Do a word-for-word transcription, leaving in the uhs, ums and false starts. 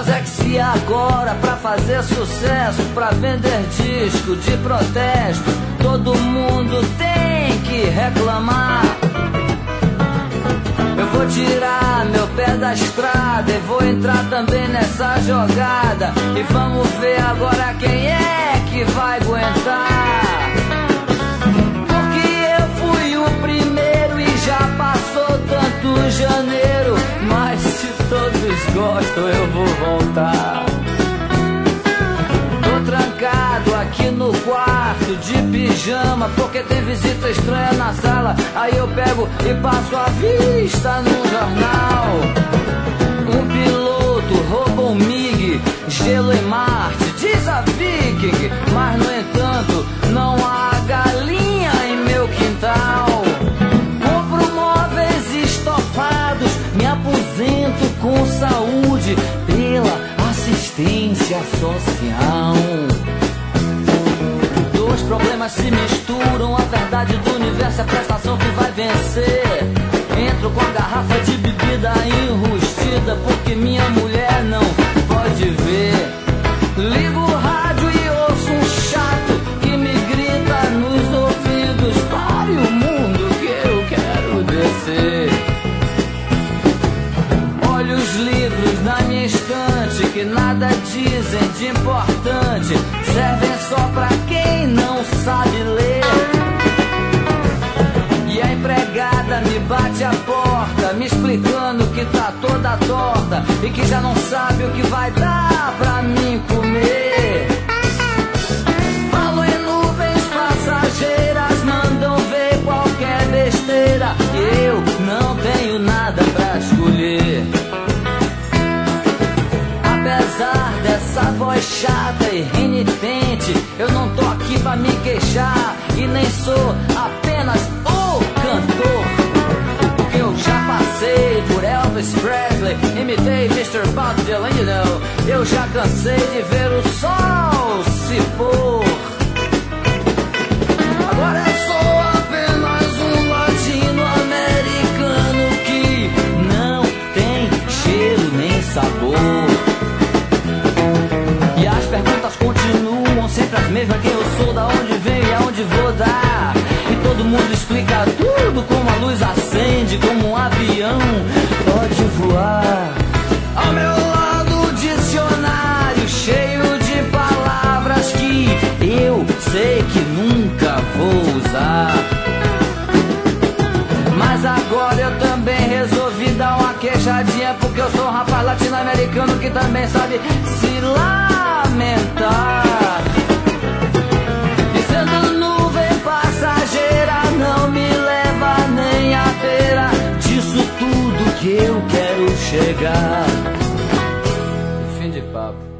Mas é que se agora pra fazer sucesso, pra vender disco de protesto, todo mundo tem que reclamar, eu vou tirar meu pé da estrada e vou entrar também nessa jogada. E vamos ver agora quem é que vai aguentar. Porque eu fui o primeiro e já passou tanto janeiro, mas se todos gostam eu vou voltar. Tô trancado aqui no quarto de pijama, porque tem visita estranha na sala. Aí eu pego e passo a vista no jornal. Um piloto rouba um MiG, gelo em Marte, diz a Viking. Mas no entanto não há galinha em meu quintal. Compro móveis estofados, me aposento com saúde pela assistência social. Dois problemas se misturam, a verdade do universo é a prestação que vai vencer. Entro com a garrafa de bebida enrustida, porque minha mulher não pode ver. Ligo o rádio e ouço um chato que me grita nos ouvidos: pare o mundo que eu quero descer. Olho os livros na minha estante que nada dizem de importante, servem só pra quem não sabe ler. E a empregada me bate a porta, me explicando que tá toda torta e que já não sabe o que vai dar pra mim comer. Falo em nuvens passageiras, mandam ver qualquer besteira, e eu não tenho nada pra escolher. Apesar dessa voz chata e renitente, eu não tô aqui pra me queixar e nem sou apenas o cantor, porque eu já passei por Elvis Presley, imitei mister Bob Dylan, you know. Eu já cansei de ver o sol se pôr. Agora eu sou apenas um latino-americano que não tem cheiro nem sabor. E as perguntas continuam sempre as mesmas: quem eu sou, da onde venho e aonde vou dar. E todo mundo explica tudo, como a luz acende, como um avião pode voar. Ao meu lado o dicionário cheio de palavras que eu sei que nunca vou usar. Mas agora eu também resolvi dar uma queixadinha, porque eu sou um rapaz latino-americano que também sabe se lamentar. E sendo nuvem passageira, não me leva nem à beira disso tudo que eu quero chegar. Fim de papo.